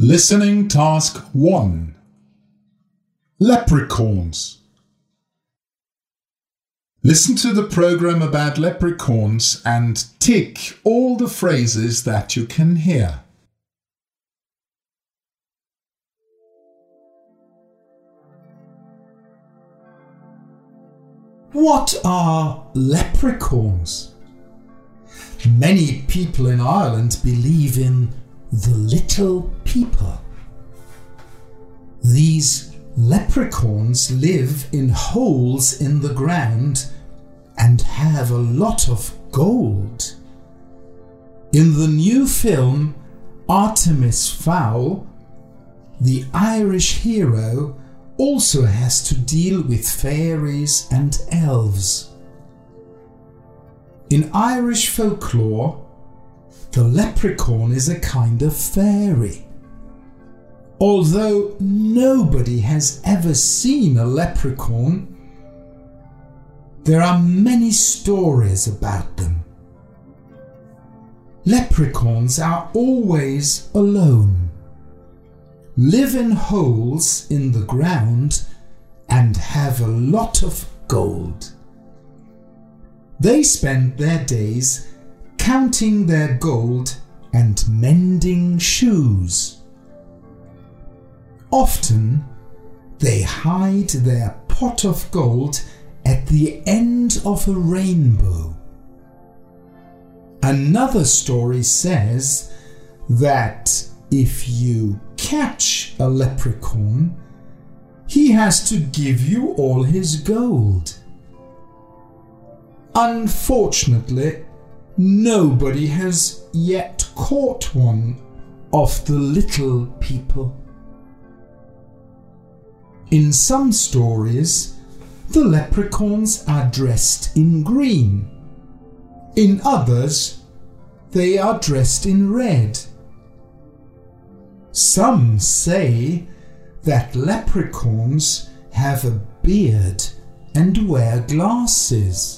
Listening Task 1. Leprechauns. Listen to the program about leprechauns and tick all the phrases that you can hear. What are leprechauns? Many people in Ireland believe in the little people. These leprechauns live in holes in the ground and have a lot of gold. In the new film Artemis Fowl, the Irish hero also has to deal with fairies and elves. In Irish folklore, the leprechaun is a kind of fairy. Although nobody has ever seen a leprechaun, there are many stories about them. Leprechauns are always alone, live in holes in the ground, and have a lot of gold. They spend their days counting their gold and mending shoes. Often they hide their pot of gold at the end of a rainbow. Another story says that if you catch a leprechaun, he has to give you all his gold. Unfortunately, nobody has yet caught one of the little people. In some stories, the leprechauns are dressed in green. In others, they are dressed in red. Some say that leprechauns have a beard and wear glasses.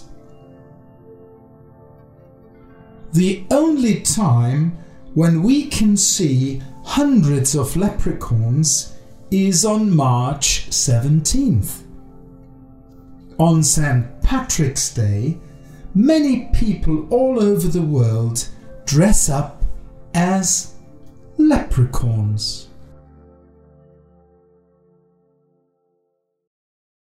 The only time when we can see hundreds of leprechauns is on March 17th. On St. Patrick's Day, many people all over the world dress up as leprechauns.